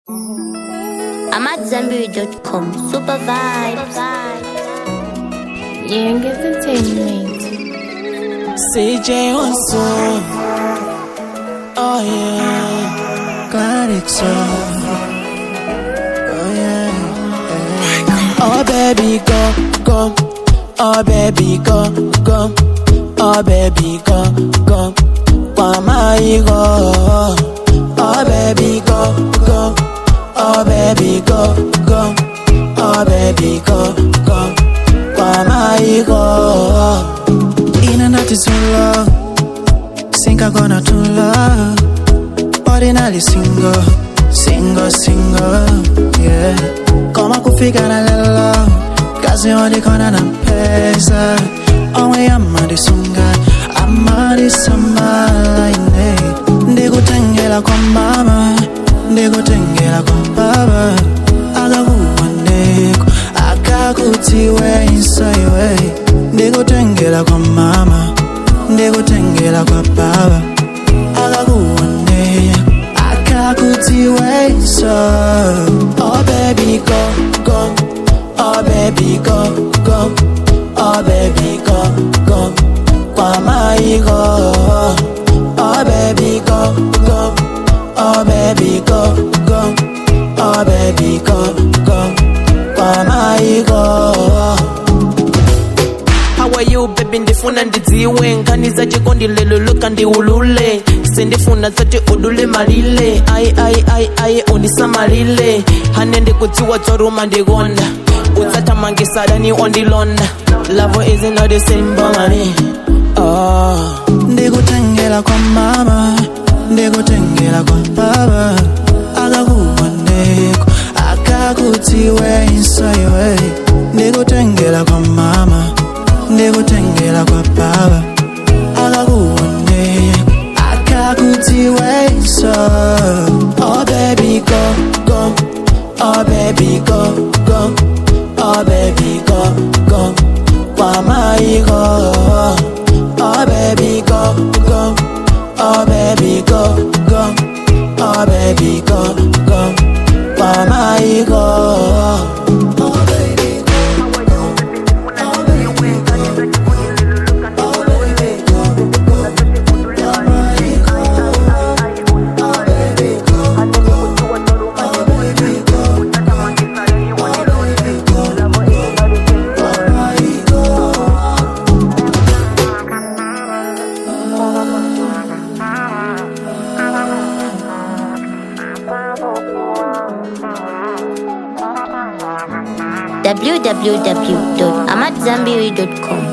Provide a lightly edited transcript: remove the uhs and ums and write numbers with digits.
I'm at Zambiri.com. Super vibes. Young Entertainment. CJ Onso. Oh yeah. Clarixo. Oh yeah. Oh baby go, go. Oh baby go, go. Oh baby go, go. Kwamaigo. Oh baby go, go. Oh baby go, go. Oh baby go, go. Kwamaigo. Ina nati solo. Singa gonna to love. Ordinary single. Single, yeah. Koma kufika na lelo. Kazi hodi kona na pesa. Onwe amadi sunga. Amadi samala ine. Ndikutengela kwa mama. Ndikutengela kwa baba. Akakuwandeko. Akakutiwe insaiwe. Ndikutengela kwa mama. Ndikutengela kwa baba. Akakuwandeko. Akakutiwe so. Oh baby go, go. Oh baby go, go. Oh baby go, go. Kwamaigo. Oh baby go, go. Oh baby go, go. Oh baby go, go. Kwamaigo. How are you baby ndifuna ndidziwe nkaniza chikondi lelo loka ndiulule sendifuna zati udule malile ai unisamalile hane ndikutiwa toruma ndigonda utsata mangisadani ondilonda love isn't not the same bamani Ndikutengela kwa mama. Ndikutengela kwa baba. Akakuwandeko. Akakutiwe insaiwe. Ndikutengela kwa mama. Ndikutengela kwa baba. Akakuwandeko. Akakutiwe so. Oh baby go, go. Oh baby go, go. Oh baby go, go. Kwamaigo. Oh baby go, go. Oh baby go, go. Oh baby go, go. Kwamaigo. Oh baby go, go. Oh baby go, oh baby go, go. Kwamaigo. Oh baby go, oh baby go. www.amatzambiri.com